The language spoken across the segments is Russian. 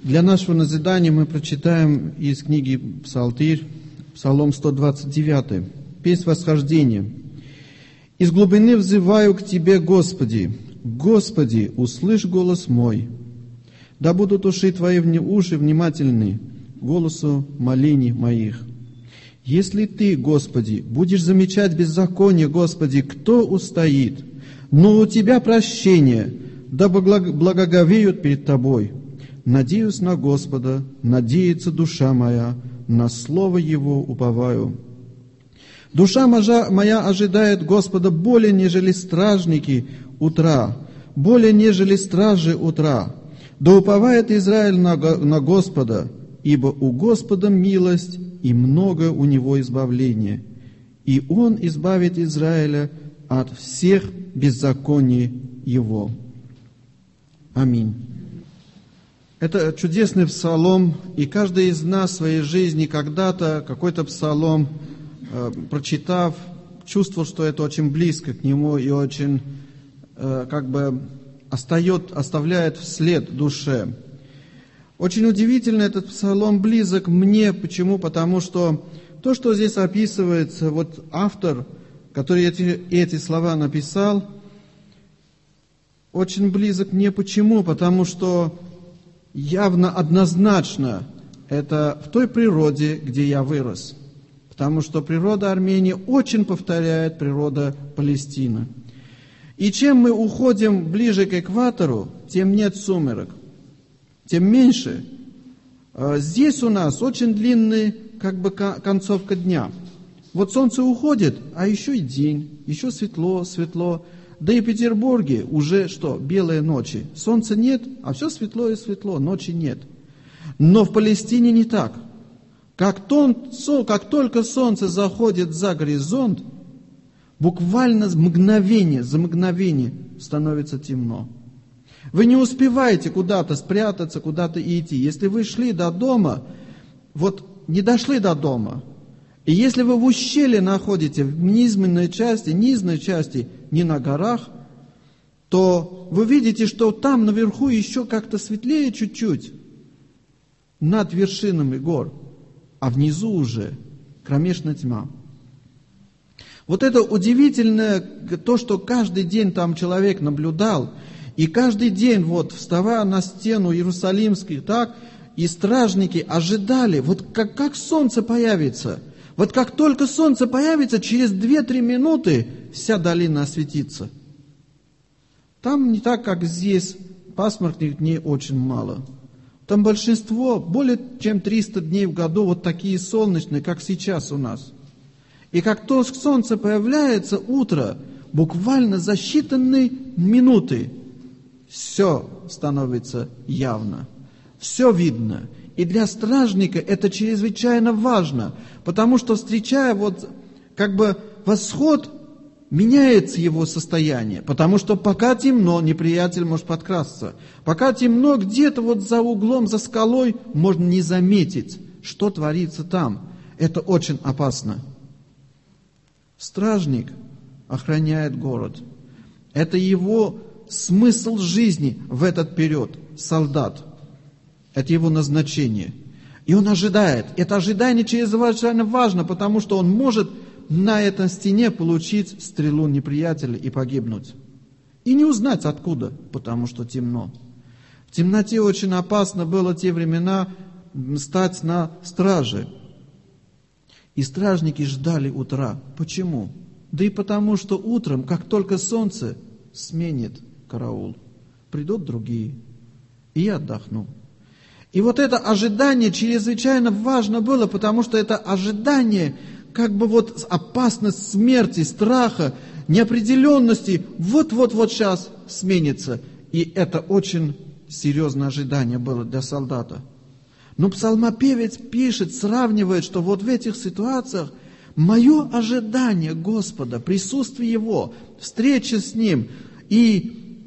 Для нашего назидания мы прочитаем из книги Псалтырь, Псалом 129, песнь восхождения. «Из глубины взываю к Тебе, Господи, Господи, услышь голос мой. Да будут уши Твои уши внимательны голосу молений моих. Если Ты, Господи, будешь замечать беззаконие, Господи, кто устоит? Но у Тебя прощение, да благоговеют перед Тобой. Надеюсь на Господа, надеется душа моя, на слово Его уповаю. Душа моя ожидает Господа более, нежели стражники утра, более, нежели стражи утра. Да уповает Израиль на Господа, ибо у Господа милость, и много у Него избавления. И Он избавит Израиля от всех беззаконий его». Аминь. Это чудесный псалом, и каждый из нас в своей жизни когда-то какой-то псалом, прочитав, чувствовал, что это очень близко к нему и очень оставляет вслед душе. Очень удивительно, этот псалом близок мне. Почему? Потому что то, что здесь описывается, вот автор, который эти слова написал, очень близок мне. Почему? Потому что явно, однозначно, это в той природе, где я вырос. Потому что природа Армении очень повторяет природу Палестины. И чем мы уходим ближе к экватору, тем нет сумерек, тем меньше. Здесь у нас очень длинная концовка дня. Вот солнце уходит, а еще и день, еще светло. Да и в Петербурге уже белые ночи. Солнца нет, а все светло и светло, ночи нет. Но в Палестине не так. Как только солнце заходит за горизонт, буквально за мгновение становится темно. Вы не успеваете куда-то спрятаться, куда-то идти. Если вы шли до дома, не дошли до дома, и если вы в ущелье находите, в низменной части, не на горах, то вы видите, что там наверху еще как-то светлее чуть-чуть, над вершинами гор, а внизу уже кромешная тьма. Вот это удивительное, то, что каждый день там человек наблюдал, и каждый день, вставая на стену Иерусалимских, и стражники ожидали, как солнце появится. Вот как только солнце появится, через 2-3 минуты вся долина осветится. Там не так, как здесь, пасмурных дней очень мало. Там большинство, более чем 300 дней в году, такие солнечные, как сейчас у нас. И как только солнце появляется, утро, буквально за считанные минуты, все становится явно, все видно. И для стражника это чрезвычайно важно, потому что, встречая восход, меняется его состояние. Потому что пока темно, неприятель может подкрасться. Пока темно, где-то за углом, за скалой, можно не заметить, что творится там. Это очень опасно. Стражник охраняет город. Это его смысл жизни в этот период. Солдат. Это его назначение. И он ожидает. Это ожидание чрезвычайно важно, потому что он может на этой стене получить стрелу неприятеля и погибнуть. И не узнать откуда, потому что темно. В темноте очень опасно было в те времена стать на страже. И стражники ждали утра. Почему? Да и потому, что утром, как только солнце сменит караул, придут другие, и я отдохну. И это ожидание чрезвычайно важно было, потому что это ожидание, опасность смерти, страха, неопределенности, сейчас сменится. И это очень серьезное ожидание было для солдата. Но псалмопевец пишет, сравнивает, что в этих ситуациях мое ожидание Господа, присутствие Его, встреча с Ним и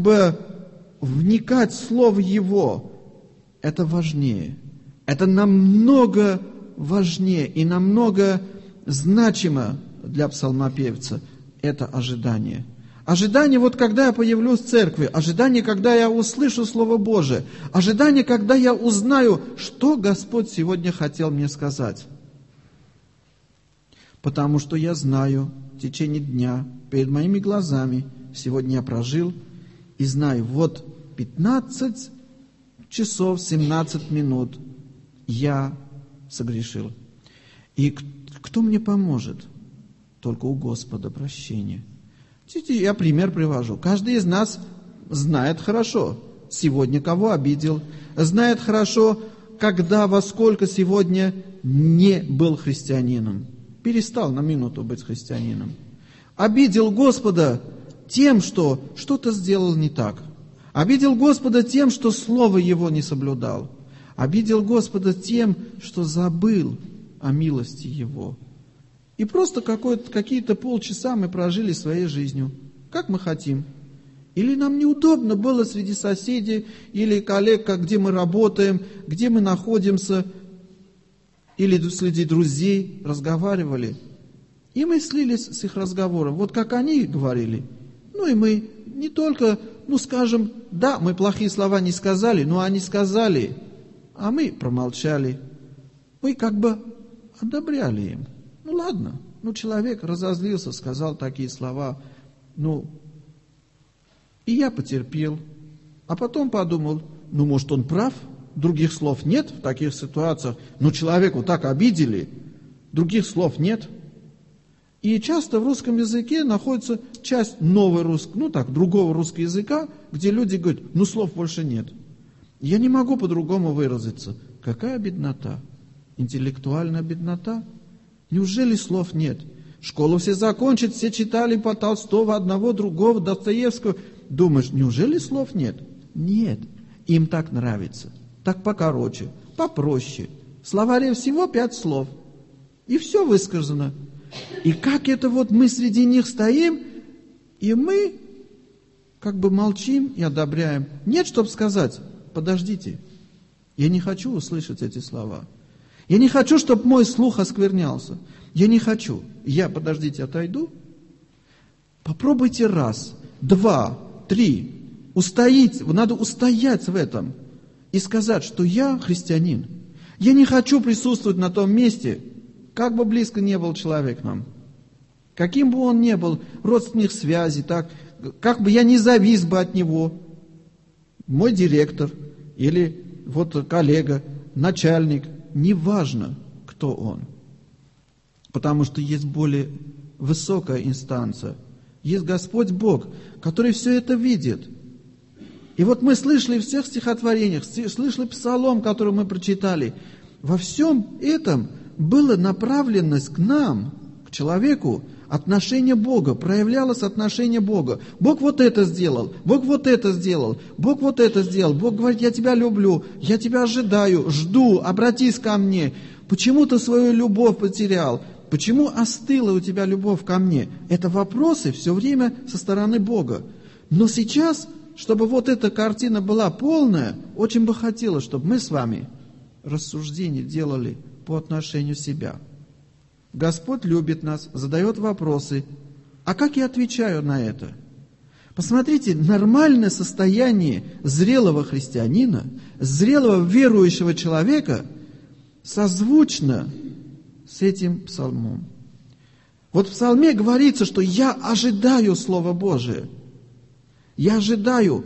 вникать в Слово Его, это важнее. Это намного важнее и намного значимо для псалмопевца. Это ожидание. Ожидание, вот когда я появлюсь в церкви, ожидание, когда я услышу Слово Божие, ожидание, когда я узнаю, что Господь сегодня хотел мне сказать. Потому что я знаю в течение дня, перед моими глазами, сегодня я прожил и знаю, вот 15 часов 17 минут я согрешил. И кто мне поможет? Только у Господа прощение. Я пример привожу. Каждый из нас знает хорошо, сегодня кого обидел, знает хорошо, когда, во сколько сегодня не был христианином. Перестал на минуту быть христианином. Обидел Господа тем, что что-то сделал не так. Обидел Господа тем, что Слово Его не соблюдал. Обидел Господа тем, что забыл о милости Его. И просто какие-то полчаса мы прожили своей жизнью, как мы хотим. Или нам неудобно было среди соседей, или коллег, где мы работаем, где мы находимся, или среди друзей разговаривали. И мы слились с их разговором. Вот как они говорили. Ну и мы не только, скажем, да, мы плохие слова не сказали, но они сказали, а мы промолчали. Мы как бы одобряли им. Ладно, человек разозлился, сказал такие слова, и я потерпел. А потом подумал, может он прав, других слов нет в таких ситуациях, человеку так обидели, других слов нет. И часто в русском языке находится часть нового другого русского языка, где люди говорят, слов больше нет. Я не могу по-другому выразиться. Какая беднота? Интеллектуальная беднота? Неужели слов нет? Школу все закончат, все читали по Толстого, одного, другого, Достоевского. Думаешь, неужели слов нет? Нет. Им так нравится. Так покороче, попроще. В словаре всего 5 слов. И все высказано. И как это мы среди них стоим, и мы как бы молчим и одобряем. Нет, чтобы сказать, подождите, я не хочу услышать эти слова. Я не хочу, чтобы мой слух осквернялся. Я не хочу. Подождите, отойду. Попробуйте 1, 2, 3. Надо устоять в этом. И сказать, что я христианин. Я не хочу присутствовать на том месте, как бы близко не был человек нам. Каким бы он ни был, родственных связей, как бы я не завис бы от него. Мой директор или коллега, начальник. Неважно, кто он. Потому что есть более высокая инстанция. Есть Господь Бог, который все это видит. И мы слышали в всех стихотворениях, слышали псалом, который мы прочитали. Во всем этом была направленность к нам, к человеку, отношение Бога, проявлялось отношение Бога. Бог вот это сделал, Бог вот это сделал, Бог вот это сделал. Бог говорит, я тебя люблю, я тебя ожидаю, жду, обратись ко мне. Почему ты свою любовь потерял? Почему остыла у тебя любовь ко мне? Это вопросы все время со стороны Бога. Но сейчас, чтобы эта картина была полная, очень бы хотелось, чтобы мы с вами рассуждения делали по отношению к себе. Господь любит нас, задает вопросы. А как я отвечаю на это? Посмотрите, нормальное состояние зрелого христианина, зрелого верующего человека созвучно с этим псалмом. В псалме говорится, что я ожидаю Слова Божие. Я ожидаю,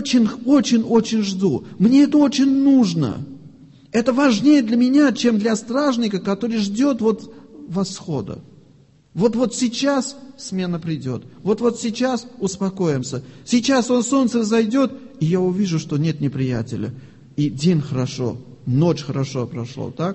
очень жду. Мне это очень нужно. Это важнее для меня, чем для стражника, который ждет восхода. Вот сейчас смена придет. Вот сейчас успокоимся. Сейчас солнце взойдет, и я увижу, что нет неприятеля. И день хорошо, ночь хорошо прошла, так?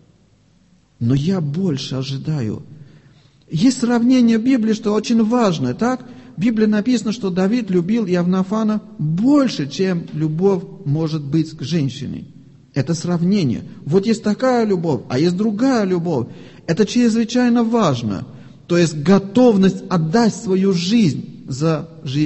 Но я больше ожидаю. Есть сравнение в Библии, что очень важно, так? В Библии написано, что Давид любил Иоаннафана больше, чем любовь может быть к женщине. Это сравнение. Есть такая любовь, а есть другая любовь. Это чрезвычайно важно. То есть готовность отдать свою жизнь за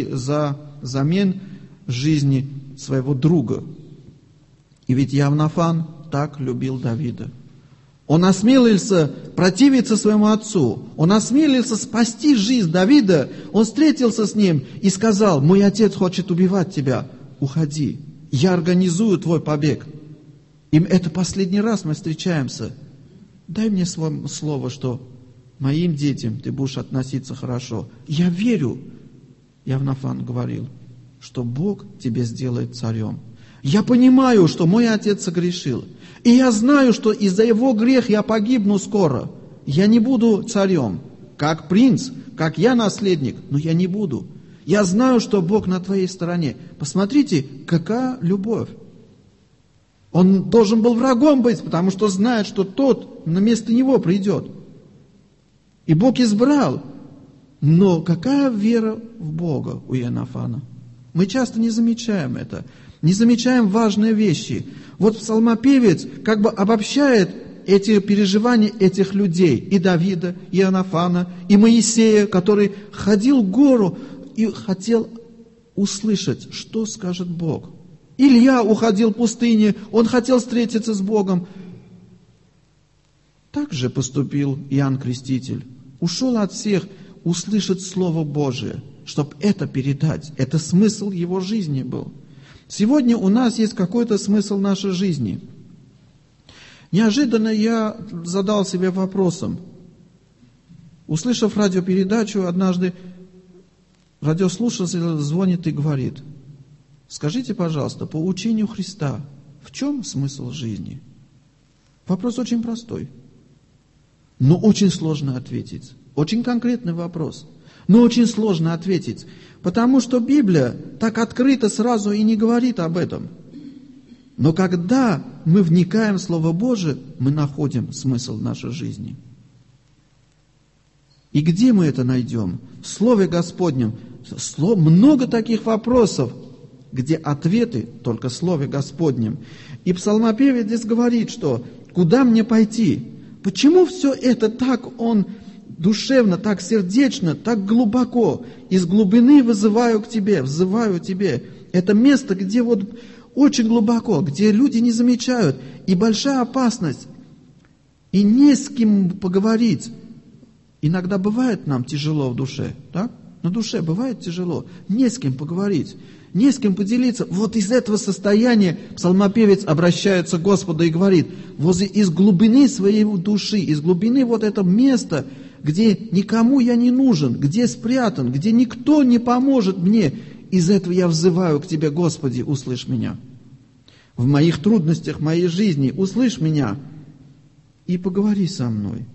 замен жизни своего друга. И ведь Иоаннафан так любил Давида. Он осмелился противиться своему отцу. Он осмелился спасти жизнь Давида. Он встретился с ним и сказал: мой отец хочет убивать тебя. Уходи. Я организую твой побег. И это последний раз мы встречаемся. Дай мне слово, что моим детям ты будешь относиться хорошо. Я верю, Иоаннафан говорил, что Бог тебе сделает царем. Я понимаю, что мой отец согрешил. И я знаю, что из-за его греха я погибну скоро. Я не буду царем, как принц, как я наследник, но я не буду. Я знаю, что Бог на твоей стороне. Посмотрите, какая любовь. Он должен был врагом быть, потому что знает, что тот на место него придет. И Бог избрал. Но какая вера в Бога у Иоаннафана? Мы часто не замечаем это. Не замечаем важные вещи. Вот псалмопевец как бы обобщает эти переживания этих людей. И Давида, и Иоаннафана, и Моисея, который ходил в гору и хотел услышать, что скажет Бог. Илья уходил в пустыне, он хотел встретиться с Богом. Так же поступил Иоанн Креститель. Ушел от всех услышать Слово Божие, чтобы это передать. Это смысл его жизни был. Сегодня у нас есть какой-то смысл нашей жизни. Неожиданно я задал себе вопросом. Услышав радиопередачу, однажды радиослушатель звонит и говорит: скажите, пожалуйста, по учению Христа, в чем смысл жизни? Вопрос очень простой, но очень сложно ответить. Очень конкретный вопрос, но очень сложно ответить, потому что Библия так открыто сразу и не говорит об этом. Но когда мы вникаем в Слово Божие, мы находим смысл нашей жизни. И где мы это найдем? В Слове Господнем. Много таких вопросов, где ответы только в Слове Господнем. И псалмопевец здесь говорит, что куда мне пойти? Почему все это так он душевно, так сердечно, так глубоко? Из глубины взываю к тебе. Это место, где вот очень глубоко, где люди не замечают, и большая опасность, и не с кем поговорить. Иногда бывает нам тяжело в душе, так? На душе бывает тяжело, не с кем поговорить, не с кем поделиться. Вот из этого состояния псалмопевец обращается к Господу и говорит: возле из глубины своей души, из глубины вот этого места, где никому я не нужен, где спрятан, где никто не поможет мне, из этого я взываю к Тебе, Господи, услышь меня. В моих трудностях, в моей жизни услышь меня и поговори со мной.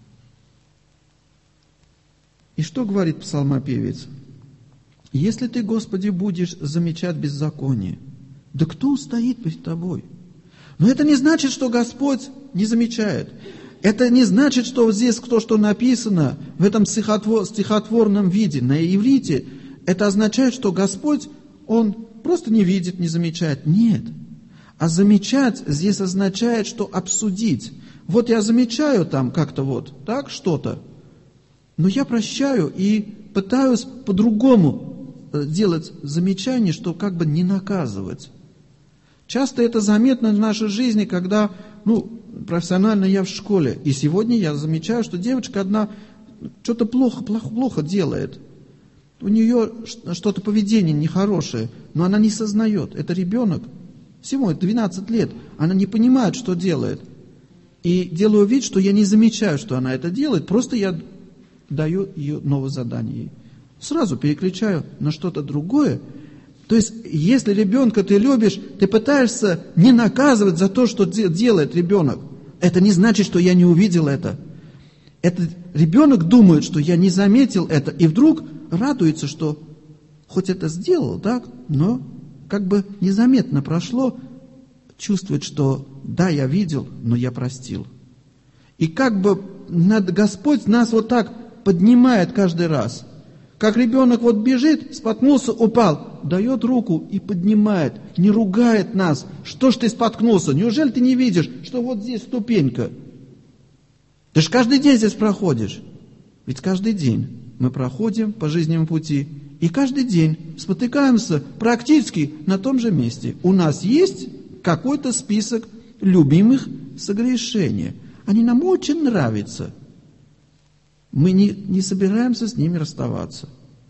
И что говорит псалмопевец? Если ты, Господи, будешь замечать беззаконие, да кто устоит перед тобой? Но это не значит, что Господь не замечает. Это не значит, что вот здесь то, что написано в этом стихотворном виде на иврите, это означает, что Господь, Он просто не видит, не замечает. Нет. А замечать здесь означает, что обсудить. Вот я замечаю там как-то вот, так, что-то, но я прощаю и пытаюсь по-другому делать замечание, что как бы не наказывать. Часто это заметно в нашей жизни, когда, профессионально я в школе. И сегодня я замечаю, что девочка одна что-то плохо делает. У нее что-то поведение нехорошее, но она не сознает. Это ребенок, всего 12 лет. Она не понимает, что делает. И делаю вид, что я не замечаю, что она это делает. Просто я даю ее новое задание ей. Сразу переключаю на что-то другое. То есть, если ребенка ты любишь, ты пытаешься не наказывать за то, что делает ребенок. Это не значит, что я не увидел это. Этот ребенок думает, что я не заметил это, и вдруг радуется, что хоть это сделал, так, но как бы незаметно прошло, чувствует, что да, я видел, но я простил. И как бы Господь нас вот так поднимает каждый раз. Как ребенок вот бежит, споткнулся, упал, дает руку и поднимает, не ругает нас. Что ж ты споткнулся? Неужели ты не видишь, что вот здесь ступенька? Ты же каждый день здесь проходишь. Ведь каждый день мы проходим по жизненному пути, и каждый день спотыкаемся практически на том же месте. У нас есть какой-то список любимых согрешений. они нам очень нравятся. Мы не собираемся с ними расставаться.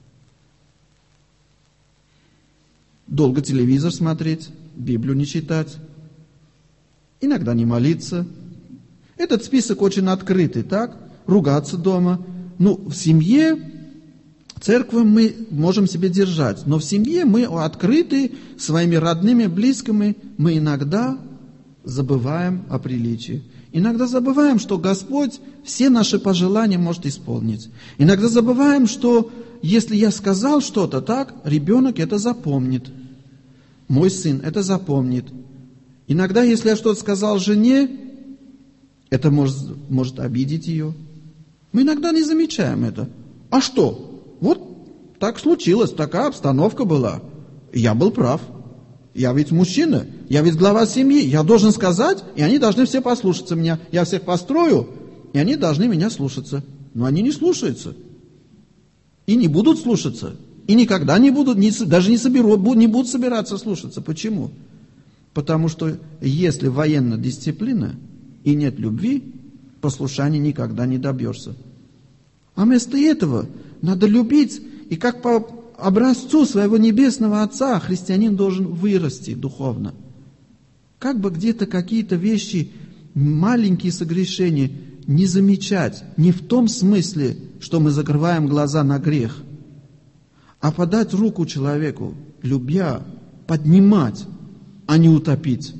Долго телевизор смотреть, Библию не читать, иногда не молиться. Этот список очень открытый, так? Ругаться дома. В семье, церковь мы можем себе держать, но в семье мы открыты своими родными, близкими. Мы иногда забываем о приличии. Иногда забываем, что Господь все наши пожелания может исполнить. Иногда забываем, что если я сказал что-то так, ребенок это запомнит. Мой сын это запомнит. Иногда, если я что-то сказал жене, это может обидеть ее. Мы иногда не замечаем это. А что? Вот так случилось, такая обстановка была. Я был прав. Я ведь мужчина, я ведь глава семьи. Я должен сказать, и они должны все послушаться меня. Я всех построю, и они должны меня слушаться. Но они не слушаются. И не будут слушаться. И никогда не будут, даже не будут собираться слушаться. Почему? Потому что если военная дисциплина и нет любви, послушания никогда не добьешься. А вместо этого надо любить, и как по образцу своего небесного Отца христианин должен вырасти духовно. Как бы где-то какие-то вещи, маленькие согрешения не замечать, не в том смысле, что мы закрываем глаза на грех, а подать руку человеку, любя, поднимать, а не утопить.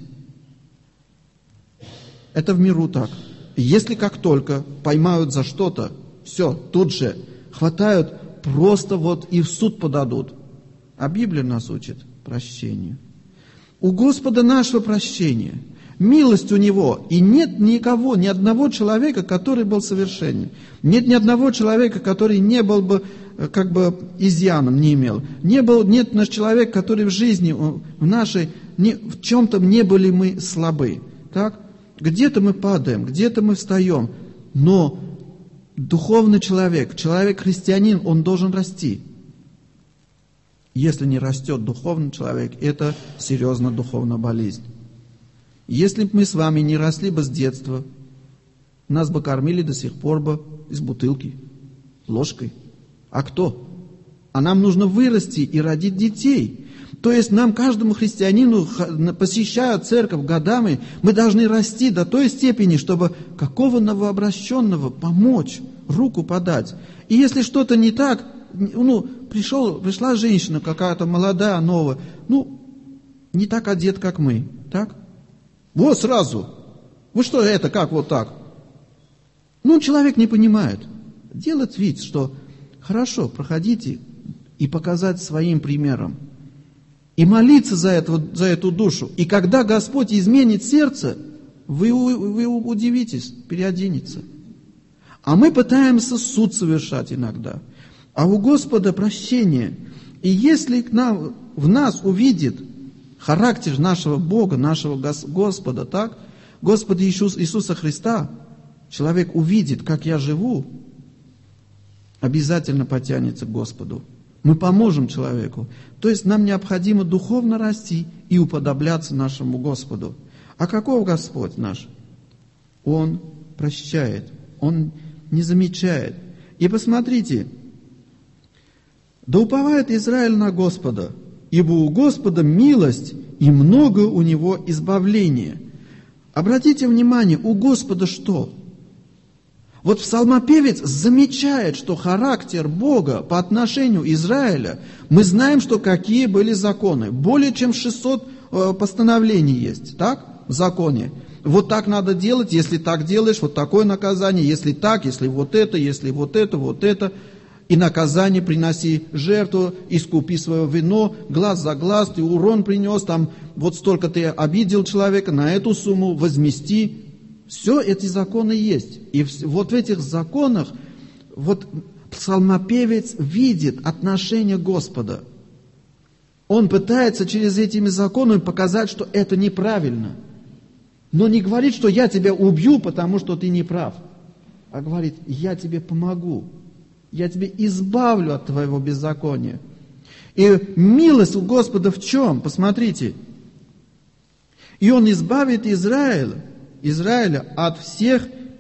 Это в миру так. Если как только поймают за что-то, все, тут же хватают, просто и в суд подадут. А Библия нас учит прощению. У Господа нашего прощения, милость у Него, и нет никого, ни одного человека, который был совершенен. Нет ни одного человека, который не был бы изъяном, не имел. Нет наш человек, который в жизни в нашей, в чем-то не были мы слабы. Так? Где-то мы падаем, где-то мы встаем, но духовный человек, человек-христианин, он должен расти. Если не растет духовный человек, это серьезная духовная болезнь. Если бы мы с вами не росли бы с детства, нас бы кормили до сих пор бы из бутылки, ложкой. А кто? А нам нужно вырасти и родить детей. То есть нам, каждому христианину, посещая церковь годами, мы должны расти до той степени, чтобы какого новообращенного помочь, руку подать. И если что-то не так, пришла женщина какая-то молодая, новая, не так одет, как мы, так? Вот сразу. Вы что это, как вот так? Человек не понимает. Делать вид, что хорошо, проходите, и показать своим примером. И молиться за эту душу. И когда Господь изменит сердце, вы удивитесь, переоденется. А мы пытаемся суд совершать иногда. А у Господа прощение. И если в нас увидит характер нашего Бога, нашего Господа, так? Господа Иисуса Христа, человек увидит, как я живу, обязательно потянется к Господу. Мы поможем человеку. То есть нам необходимо духовно расти и уподобляться нашему Господу. А каков Господь наш? Он прощает, Он не замечает. И посмотрите, да уповает Израиль на Господа, ибо у Господа милость и много у Него избавления. Обратите внимание, у Господа что? Вот псалмопевец замечает, что характер Бога по отношению Израиля, мы знаем, что какие были законы. Более чем 600 постановлений есть, так, в законе. Вот так надо делать, если так делаешь, вот такое наказание, если так, если вот это, вот это. И наказание приноси жертву, искупи свое вино, глаз за глаз, ты урон принес, там вот столько ты обидел человека, на эту сумму возмести. Все эти законы есть. И вот в этих законах псалмопевец видит отношение Господа. Он пытается через этими законами показать, что это неправильно. Но не говорит, что я тебя убью, потому что ты не прав. А говорит, я тебе помогу. Я тебя избавлю от твоего беззакония. И милость у Господа в чем? Посмотрите. И Он избавит Израиля от всех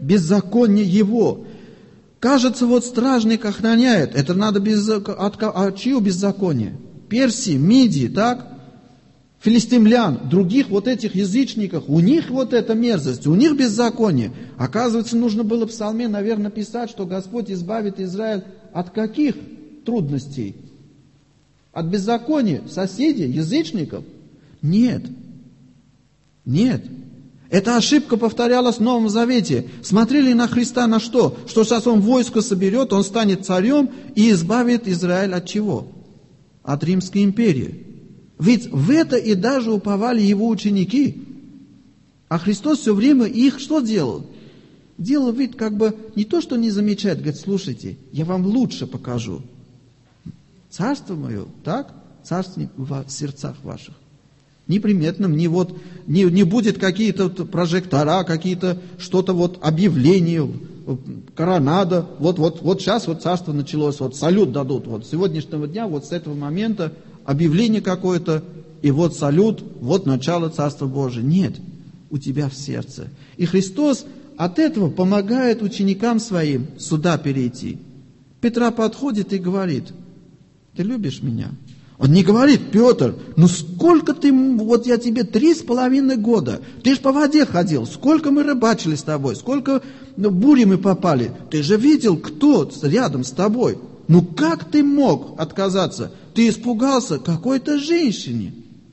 беззаконие его. Кажется, вот стражник охраняет. Это надо от чьего беззакония? Персии, Мидии, так? Филистимлян, других вот этих язычников, у них вот эта мерзость, у них беззаконие. Оказывается, нужно было в псалме, наверное, писать, что Господь избавит Израиль от каких трудностей? От беззакония соседей, язычников? Нет. Нет. Эта ошибка повторялась в Новом Завете. Смотрели на Христа на что? Что сейчас Он войско соберет, Он станет царем и избавит Израиль от чего? От Римской империи. Ведь в это и даже уповали Его ученики. А Христос все время их что делал? Делал вид, как бы не то, что не замечает, говорит, слушайте, я вам лучше покажу. Царство мое, так? Царство в сердцах ваших. Неприметным, не будет какие-то прожектора, какие-то что-то вот объявления, коронада. Вот сейчас вот царство началось, вот салют дадут. Вот с сегодняшнего дня, вот с этого момента объявление какое-то, и вот салют, вот начало Царства Божия. Нет, у тебя в сердце. И Христос от этого помогает ученикам своим сюда перейти. Петра подходит и говорит, ты любишь меня? Он не говорит, Петр, ну сколько ты, вот я тебе 3,5 года, ты ж по воде ходил, сколько мы рыбачили с тобой, сколько бури мы попали, ты же видел, кто рядом с тобой. Ну как ты мог отказаться? Ты испугался какой-то женщине.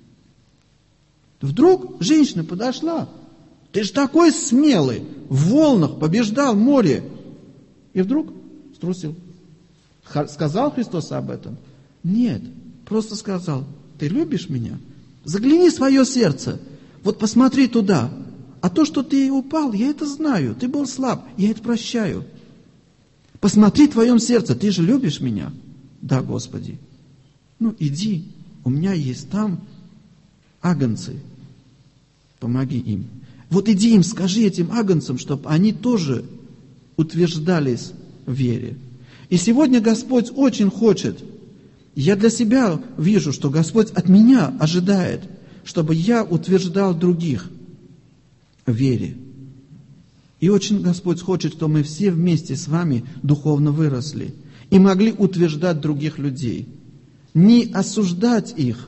Вдруг женщина подошла. Ты же такой смелый, в волнах побеждал море. И вдруг струсил. Сказал Христос об этом? Нет, просто сказал, ты любишь меня? Загляни в свое сердце, вот посмотри туда. А то, что ты упал, я это знаю, ты был слаб, я это прощаю. Посмотри в твоем сердце, ты же любишь меня? Да, Господи. Ну, иди, у меня есть там агнцы, помоги им. Вот иди им, скажи этим агнцам, чтобы они тоже утверждались в вере. И сегодня Господь очень хочет, я для себя вижу, что Господь от меня ожидает, чтобы я утверждал других в вере. И очень Господь хочет, чтобы мы все вместе с вами духовно выросли и могли утверждать других людей. Не осуждать их,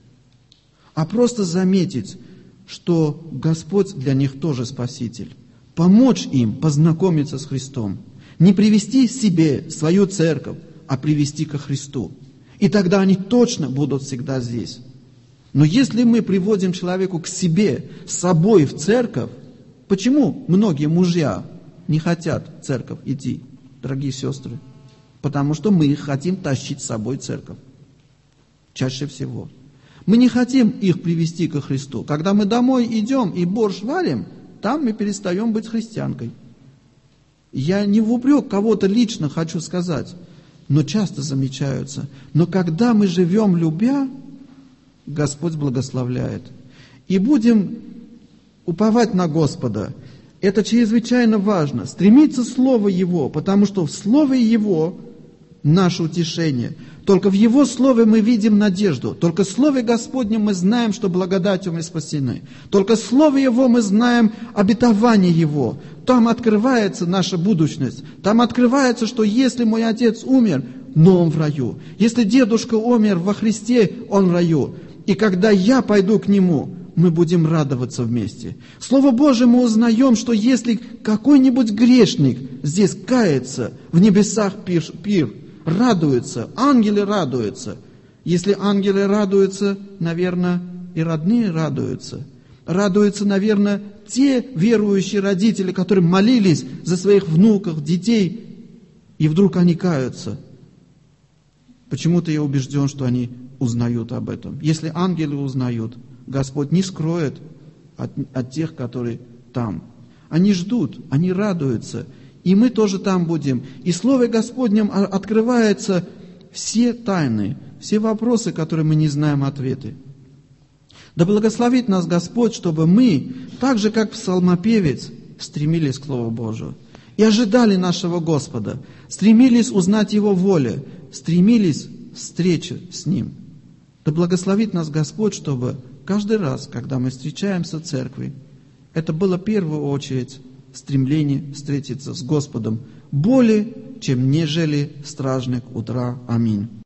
а просто заметить, что Господь для них тоже Спаситель. Помочь им познакомиться с Христом. Не привести себе свою церковь, а привести ко Христу. И тогда они точно будут всегда здесь. Но если мы приводим человеку к себе, с собой в церковь, почему многие мужья не хотят в церковь идти, дорогие сестры? Потому что мы их хотим тащить с собой в церковь. Чаще всего. Мы не хотим их привести ко Христу. Когда мы домой идем и борщ варим, там мы перестаем быть христианкой. Я не в упрек кого-то лично хочу сказать, но часто замечаются. Но когда мы живем любя, Господь благословляет. И будем уповать на Господа. Это чрезвычайно важно. Стремиться в Слово Его, потому что в Слове Его наше утешение. Только в Его Слове мы видим надежду. Только в Слове Господнем мы знаем, что благодатью мы спасены. Только в Слове Его мы знаем обетование Его. Там открывается наша будущность. Там открывается, что если мой отец умер, но он в раю. Если дедушка умер во Христе, он в раю. И когда я пойду к Нему, мы будем радоваться вместе. Слово Божие мы узнаем, что если какой-нибудь грешник здесь кается, в небесах пир, радуется, ангелы радуются. Если ангелы радуются, наверное, и родные радуются. Радуются, наверное, те верующие родители, которые молились за своих внуков, детей, и вдруг они каются. Почему-то я убежден, что они узнают об этом. Если ангелы узнают, Господь не скроет от тех, которые там. Они ждут, они радуются. И мы тоже там будем. И в Слове Господнем открываются все тайны, все вопросы, которые мы не знаем ответы. Да благословит нас Господь, чтобы мы, так же как псалмопевец, стремились к Слову Божию. И ожидали нашего Господа, стремились узнать Его волю, стремились встречи с Ним. Да благословит нас Господь, чтобы каждый раз, когда мы встречаемся в церкви, это было в первую очередь стремление встретиться с Господом более, чем нежели стражник утра. Аминь.